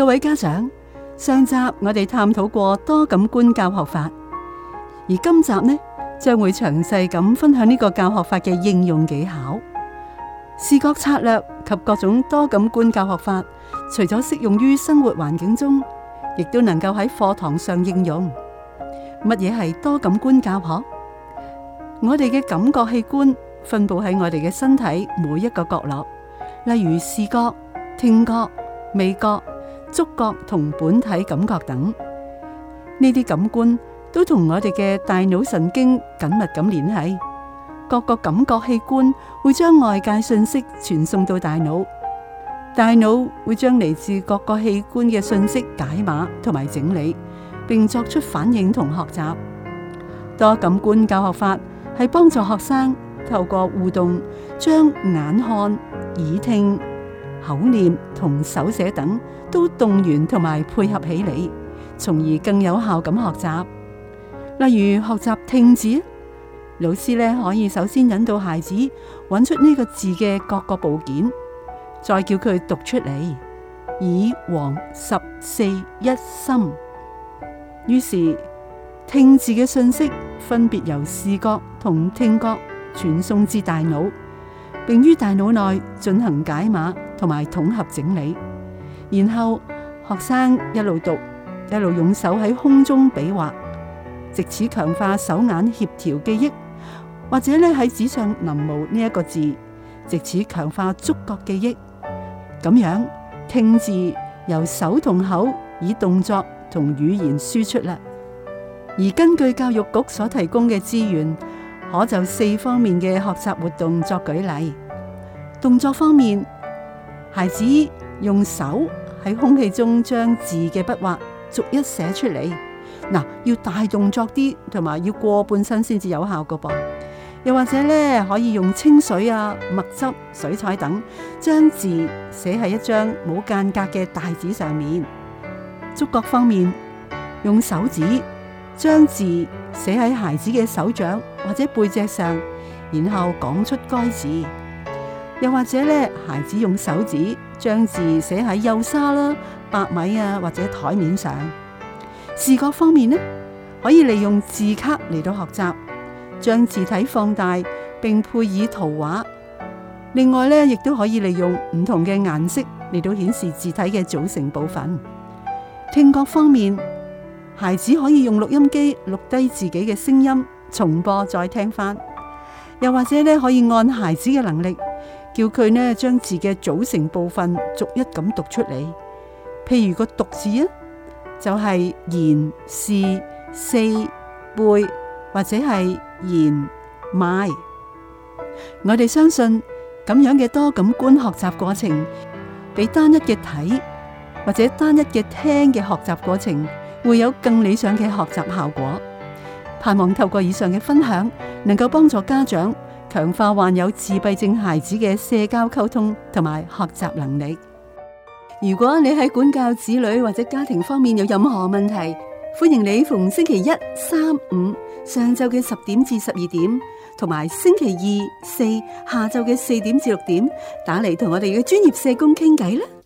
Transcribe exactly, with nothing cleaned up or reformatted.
各位家長，上集我哋探討過多感官教學法，而今集呢將會詳細咁分享呢個教學法嘅應用技巧。視覺策略及各種多感官教學法，除咗適用於生活環境中，亦都能夠喺課堂上應用。乜嘢係多感官教學？我哋嘅感覺器官分佈喺我哋嘅身體每一個角落，例如視覺、聽覺、味覺、觸覺同本體感覺等。呢啲感官都同我哋嘅大腦神經緊密咁聯繫。各個感覺器官會將外界信息傳送到大腦，大腦會將嚟自各個器官嘅信息解碼同埋整理，並作出反應同學習。多感官教學法係幫助學生透過互動，將眼看、耳聽、口念同手寫等都動員同埋配合起嚟，從而更有效咁學習。例如學習聽字，老師咧可以首先引導孩子揾出呢個字嘅各個部件，再叫佢讀出嚟。耳、黃、十、四、一、心。於是聽字嘅信息分別由視覺同聽覺傳送至大腦，並於大腦內進行解碼同埋統合整理。然後學生一路讀，一路用手喺空中比劃，藉此強化手眼協調記憶，或者咧喺紙上臨摹呢一個字，藉此強化觸覺記憶。咁樣聽字由手同口以動作同語言輸出啦。而根據教育局所提供嘅資源，可就四方面嘅學習活動作舉例。動作方面，孩子用手喺空氣中將字嘅筆畫逐一寫出嚟。嗱，要大動作啲，同埋要過半身先至有效㗎噃。又或者咧，可以用清水啊、墨汁、水彩等，將字寫喺一張冇間隔嘅大紙上面。觸覺方面，用手指將字寫喺孩子嘅手掌或者背脊上，然後講出該字。又或者咧，孩子用手指將字寫喺幼沙啦、白米啊或者台面上。視覺方面呢，可以利用字卡嚟到學習，將字體放大並配以圖畫。另外咧，亦都可以利用唔同嘅顏色嚟到顯示字體嘅組成部分。聽覺方面，孩子可以用錄音機錄低自己嘅聲音，重播再聽翻。又或者咧，可以按孩子嘅能力，叫佢呢將字嘅組成部分逐一咁讀出嚟。譬如個讀字啊，就係言、是、四、背，或者係言、賣。我哋相信咁樣嘅多感官學習過程，比單一嘅睇或者單一嘅聽嘅學習過程，會有更理想嘅學習效果。盼望透過以上嘅分享，能夠幫助家長強化患有自閉症孩子嘅社交溝通同埋學習能力。如果你喺管教子女或者家庭方面有任何問題，歡迎你逢星期一、三、五上晝嘅十點至十二點，同埋星期二、四下晝嘅四點至六點打嚟同我哋嘅專業社工傾偈啦。